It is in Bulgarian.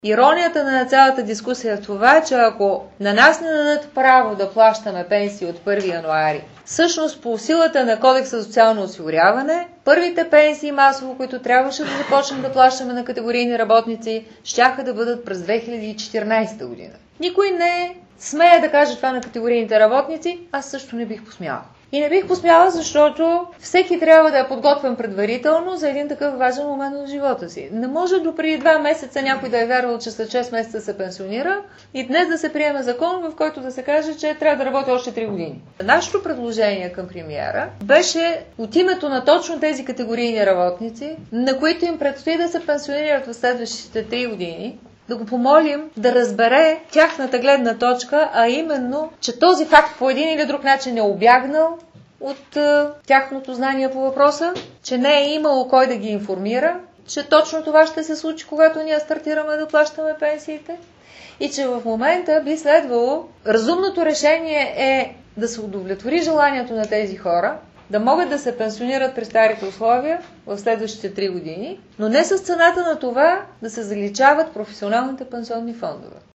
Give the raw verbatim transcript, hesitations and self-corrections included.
Иронията на цялата дискусия е това, че ако на нас не дадат право да плащаме пенсии от първи януари, всъщност по силата на Кодекса за социално осигуряване, първите пенсии масово, които трябваше да започнем да плащаме на категорийни работници, щяха да бъдат през две хиляди и четиринадесета година. Никой не смее да каже това на категорийните работници, аз също не бих посмяла. И не бих посмяла, защото всеки трябва да е подготвен предварително за един такъв важен момент в живота си. Не може до преди два месеца някой да е вярвал, че след шест месеца се пенсионира и днес да се приеме закон, в който да се каже, че трябва да работи още три години. Нашето предложение към премиера беше от името на точно тези категорийни работници, на които им предстои да се пенсионират в следващите три години, да го помолим да разбере тяхната гледна точка, а именно, че този факт по един или друг начин е обягнал от е, тяхното знание по въпроса, че не е имало кой да ги информира, че точно това ще се случи, когато ние стартираме да плащаме пенсиите и че в момента би следвало разумното решение е да се удовлетвори желанието на тези хора, да могат да се пенсионират при старите условия в следващите три години, но не с цената на това да се заличават професионалните пенсионни фондове.